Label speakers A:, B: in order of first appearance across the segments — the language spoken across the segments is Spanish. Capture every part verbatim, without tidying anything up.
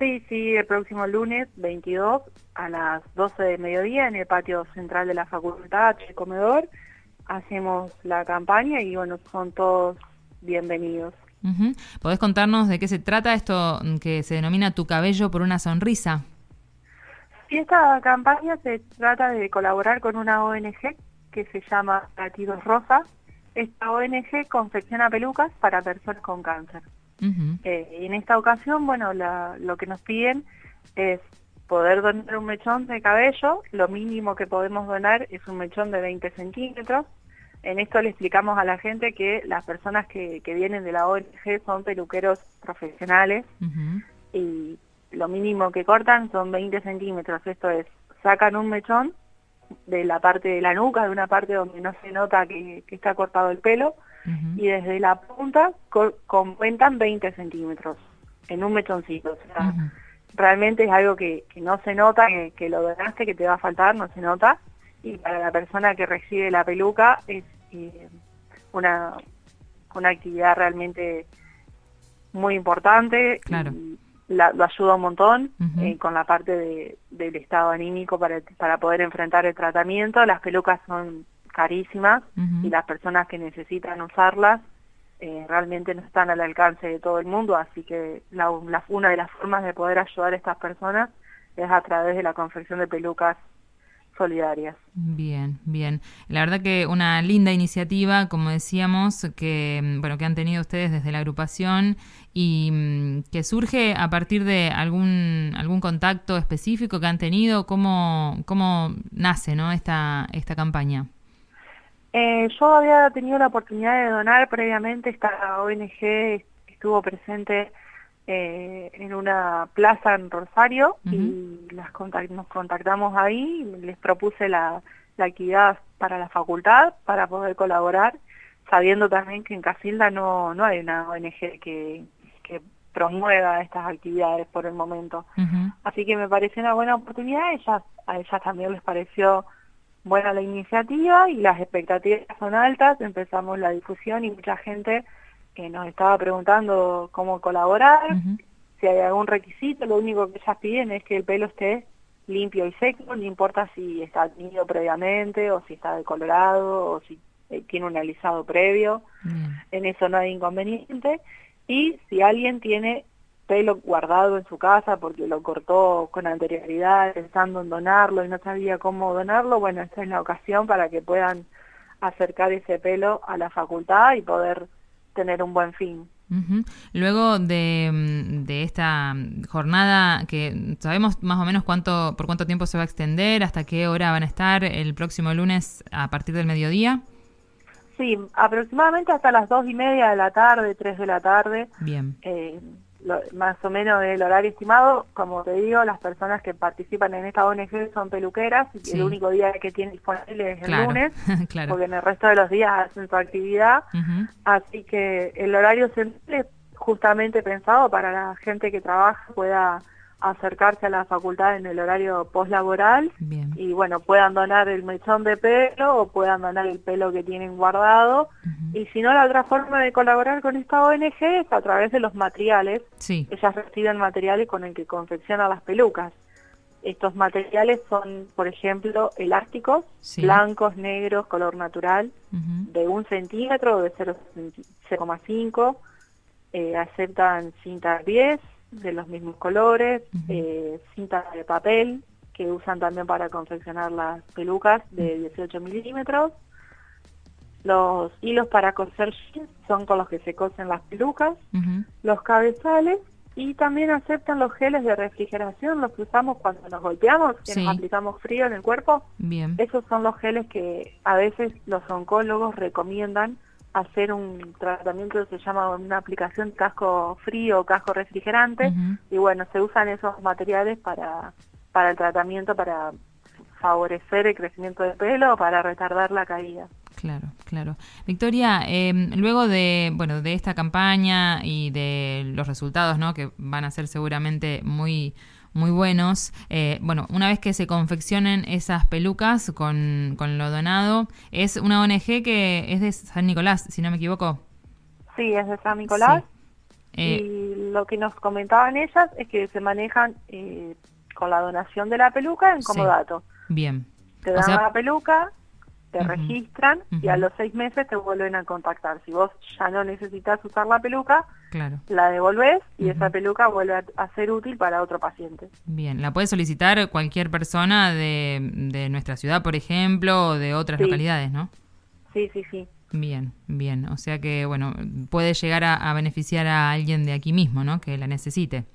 A: Sí, sí, el próximo lunes veintidós a las doce de mediodía en el patio central de la facultad, el comedor, hacemos la campaña y bueno, son todos bienvenidos.
B: Uh-huh. ¿Podés contarnos de qué se trata esto que se denomina Tu cabello por una sonrisa?
A: Sí, esta campaña se trata de colaborar con una O N G que se llama Latidos Rosa. Esta O N G confecciona pelucas para personas con cáncer.
B: Uh-huh.
A: Eh, en esta ocasión, bueno, la, lo que nos piden es poder donar un mechón de cabello. Lo mínimo que podemos donar es un mechón de veinte centímetros. En esto le explicamos a la gente que las personas que, que vienen de la O N G son peluqueros profesionales. Uh-huh. Y lo mínimo que cortan son veinte centímetros. Esto es, sacan un mechón de la parte de la nuca, de una parte donde no se nota que, que está cortado el pelo, uh-huh. y desde la punta cuentan veinte centímetros en un mechoncito. O sea, uh-huh. realmente es algo que, que no se nota, que, que lo donaste, que te va a faltar, no se nota. Y para la persona que recibe la peluca es eh, una, una actividad realmente muy importante.
B: Claro.
A: Y la, lo ayuda un montón, uh-huh. eh, con la parte de, del estado anímico para, para poder enfrentar el tratamiento. Las pelucas son carísimas, uh-huh. y las personas que necesitan usarlas eh, realmente no están al alcance de todo el mundo, así que la, la, una de las formas de poder ayudar a estas personas es a través de la confección de pelucas solidarias.
B: Bien, bien. La verdad que una linda iniciativa, como decíamos, que bueno que han tenido ustedes desde la agrupación y que surge a partir de algún algún contacto específico que han tenido. ¿Cómo, cómo nace, ¿no? esta esta campaña?
A: Eh, yo había tenido la oportunidad de donar previamente. Esta O N G estuvo presente Eh, en una plaza en Rosario, uh-huh. y las contact- nos contactamos ahí y les propuse la, la actividad para la facultad para poder colaborar, sabiendo también que en Casilda no, no hay una O N G que, que promueva estas actividades por el momento. Uh-huh. Así que me pareció una buena oportunidad. Ellas, a ellas también les pareció buena la iniciativa y las expectativas son altas. Empezamos la difusión y mucha gente que nos estaba preguntando cómo colaborar, uh-huh. si hay algún requisito. Lo único que ellas piden es que el pelo esté limpio y seco, no importa si está teñido previamente o si está decolorado o si eh, tiene un alisado previo, uh-huh. en eso no hay inconveniente. Y si alguien tiene pelo guardado en su casa porque lo cortó con anterioridad pensando en donarlo y no sabía cómo donarlo, bueno, esta es la ocasión para que puedan acercar ese pelo a la facultad y poder tener un buen fin.
B: Uh-huh. Luego de, de esta jornada, que sabemos más o menos cuánto por cuánto tiempo se va a extender, hasta qué hora van a estar el próximo lunes a partir del mediodía.
A: Sí, aproximadamente hasta las dos y media de la tarde, tres de la tarde.
B: Bien.
A: Eh, lo, más o menos el horario estimado. Como te digo, las personas que participan en esta O N G son peluqueras, y sí. el único día que tienen disponible es el
B: claro.
A: lunes,
B: claro.
A: porque en el resto de los días hacen su actividad. Uh-huh. Así que el horario central es justamente pensado para la gente que trabaja pueda acercarse a la facultad en el horario postlaboral.
B: Bien.
A: Y bueno, puedan donar el mechón de pelo o puedan donar el pelo que tienen guardado. Uh-huh. Y si no, la otra forma de colaborar con esta O N G es a través de los materiales.
B: Sí.
A: Ellas reciben materiales con el que confeccionan las pelucas. Estos materiales son, por ejemplo, elásticos, sí. blancos, negros, color natural, uh-huh. de un centímetro o de cero coma cinco. Eh, aceptan cinta diez de los mismos colores, uh-huh. eh, cinta de papel que usan también para confeccionar las pelucas de dieciocho milímetros. Los hilos para coser jeans son con los que se cosen las pelucas, uh-huh. los cabezales, y también aceptan los geles de refrigeración, los que usamos cuando nos golpeamos, que sí. nos aplicamos frío en el cuerpo.
B: Bien.
A: Esos son los geles que a veces los oncólogos recomiendan hacer un tratamiento que se llama una aplicación casco frío o casco refrigerante, uh-huh. y bueno, se usan esos materiales para, para el tratamiento, para favorecer el crecimiento del pelo o para retardar la caída.
B: Claro, claro. Victoria, eh, luego de bueno de esta campaña y de los resultados, ¿no?, que van a ser seguramente muy muy buenos, eh, bueno, una vez que se confeccionen esas pelucas con, con lo donado, es una O N G que es de San Nicolás, si no me equivoco.
A: Sí, es de San Nicolás.
B: Sí. Eh,
A: y lo que nos comentaban ellas es que se manejan eh, con la donación de la peluca en comodato.
B: Sí. Bien.
A: Te dan
B: o sea,
A: la peluca, te uh-huh, registran
B: uh-huh.
A: y a los seis meses te vuelven a contactar. Si vos ya no necesitas usar la peluca,
B: claro,
A: la devolvés y uh-huh. esa peluca vuelve a, a ser útil para otro paciente.
B: Bien, ¿la puede solicitar cualquier persona de, de nuestra ciudad, por ejemplo, o de otras
A: sí.
B: localidades, no?
A: Sí, sí, sí.
B: Bien, bien. O sea que, bueno, puede llegar a, a beneficiar a alguien de aquí mismo, ¿no? Que la necesite.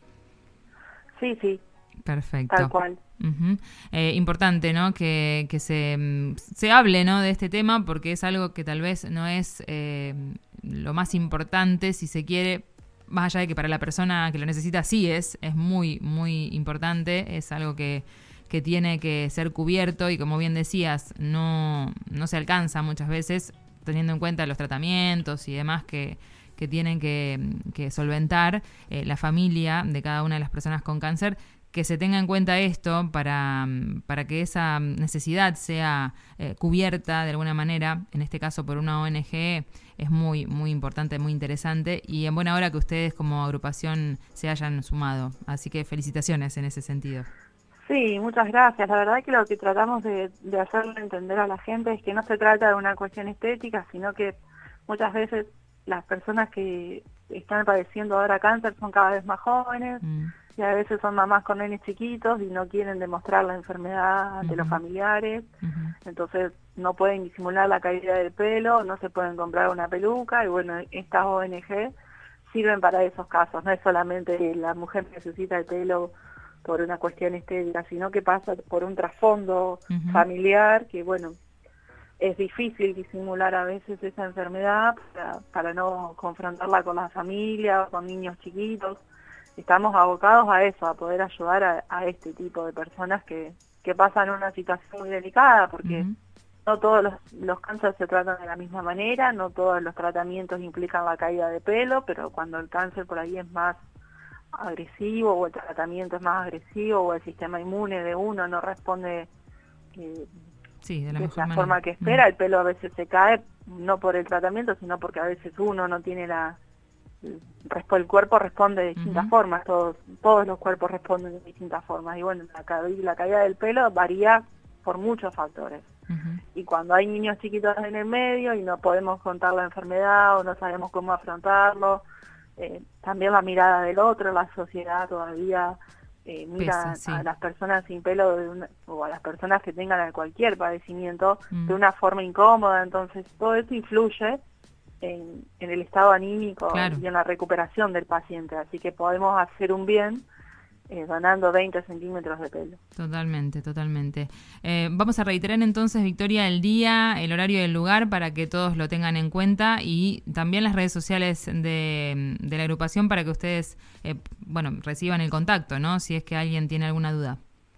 A: Sí, sí.
B: Perfecto.
A: Tal cual.
B: Uh-huh. Eh, importante, ¿no? Que, que se, se hable, ¿no? De este tema, porque es algo que tal vez no es eh, lo más importante, si se quiere, más allá de que para la persona que lo necesita sí es, es muy, muy importante, es algo que, que tiene que ser cubierto y, como bien decías, no, no se alcanza muchas veces, teniendo en cuenta los tratamientos y demás que, que tienen que, que solventar eh, la familia de cada una de las personas con cáncer, que se tenga en cuenta esto para, para que esa necesidad sea eh, cubierta de alguna manera, en este caso por una O N G, es muy, muy importante, muy interesante, y en buena hora que ustedes como agrupación se hayan sumado. Así que felicitaciones en ese sentido.
A: Sí, muchas gracias. La verdad que lo que tratamos de, de hacerle entender a la gente es que no se trata de una cuestión estética, sino que muchas veces las personas que están padeciendo ahora cáncer son cada vez más jóvenes, mm. y a veces son mamás con nenes chiquitos y no quieren demostrar la enfermedad ante uh-huh. los familiares, uh-huh. entonces no pueden disimular la caída del pelo, no se pueden comprar una peluca, y bueno, estas O N G sirven para esos casos. No es solamente que la mujer necesita el pelo por una cuestión estética, sino que pasa por un trasfondo uh-huh. familiar que, bueno, es difícil disimular a veces esa enfermedad para, para no confrontarla con la familia o con niños chiquitos. Estamos abocados a eso, a poder ayudar a, a este tipo de personas que, que pasan una situación muy delicada, porque uh-huh. no todos los, los cánceres se tratan de la misma manera, no todos los tratamientos implican la caída de pelo, pero cuando el cáncer por ahí es más agresivo, o el tratamiento es más agresivo, o el sistema inmune de uno no responde eh,
B: sí, de la,
A: de la
B: manera.
A: forma que espera, uh-huh. el pelo a veces se cae, no por el tratamiento, sino porque a veces uno no tiene la... el cuerpo responde de distintas uh-huh. formas, todos todos los cuerpos responden de distintas formas, y bueno, la, ca- la caída del pelo varía por muchos factores, uh-huh. y cuando hay niños chiquitos en el medio y no podemos contar la enfermedad o no sabemos cómo afrontarlo, eh, también la mirada del otro, la sociedad todavía eh, mira Pesa, sí. a las personas sin pelo de una, o a las personas que tengan cualquier padecimiento uh-huh. de una forma incómoda, entonces todo eso influye En, en el estado anímico claro. y en la recuperación del paciente, así que podemos hacer un bien eh, donando veinte centímetros de pelo.
B: Totalmente, totalmente. Eh, vamos a reiterar entonces, Victoria, el día, el horario y el lugar para que todos lo tengan en cuenta, y también las redes sociales de, de la agrupación para que ustedes eh, bueno, reciban el contacto, ¿no? Si es que alguien tiene alguna duda.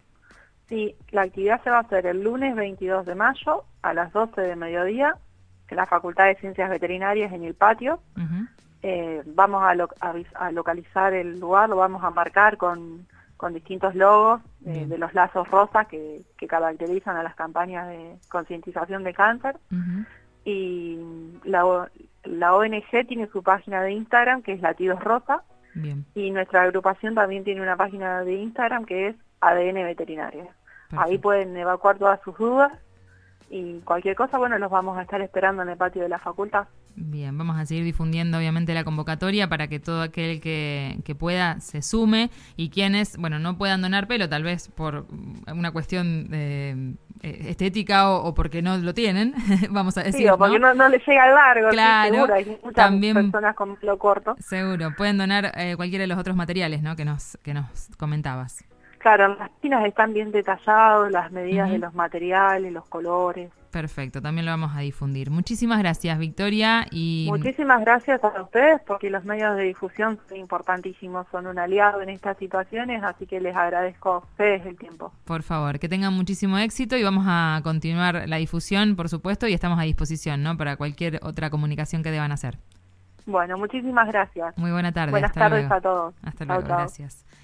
A: Sí, la actividad se va a hacer el lunes veintidós de mayo a las doce de mediodía en la Facultad de Ciencias Veterinarias, en el patio. Uh-huh. Eh, vamos a, lo, a, a localizar el lugar, lo vamos a marcar con, con distintos logos eh, de los lazos rosas que, que caracterizan a las campañas de concientización de cáncer. Uh-huh. Y la, la O N G tiene su página de Instagram, que es Latidos Rosa. Bien. Y nuestra agrupación también tiene una página de Instagram que es A D N Veterinaria. Perfecto. Ahí pueden evacuar todas sus dudas. Y cualquier cosa, bueno, los vamos a estar esperando en el patio de la facultad.
B: Bien, vamos a seguir difundiendo obviamente la convocatoria para que todo aquel que, que pueda se sume, y quienes, bueno, no puedan donar pelo, tal vez por una cuestión eh, estética o, o porque no lo tienen, vamos a decir,
A: sí, o porque no, no, no les llega largo,
B: claro,
A: seguro, hay muchas
B: también,
A: personas con pelo corto.
B: Seguro, pueden donar eh, cualquiera de los otros materiales, ¿no? que nos, que nos comentabas.
A: Claro, las páginas están bien detallados, las medidas uh-huh. de los materiales, los colores.
B: Perfecto, también lo vamos a difundir. Muchísimas gracias, Victoria. Y
A: muchísimas gracias a ustedes, porque los medios de difusión son importantísimos, son un aliado en estas situaciones, así que les agradezco a ustedes el tiempo.
B: Por favor, que tengan muchísimo éxito, y vamos a continuar la difusión, por supuesto, y estamos a disposición, ¿no? para cualquier otra comunicación que deban hacer.
A: Bueno, muchísimas gracias.
B: Muy buena tarde.
A: Buenas
B: Hasta
A: tardes
B: luego.
A: a todos.
B: Hasta luego,
A: chau, chau.
B: Gracias.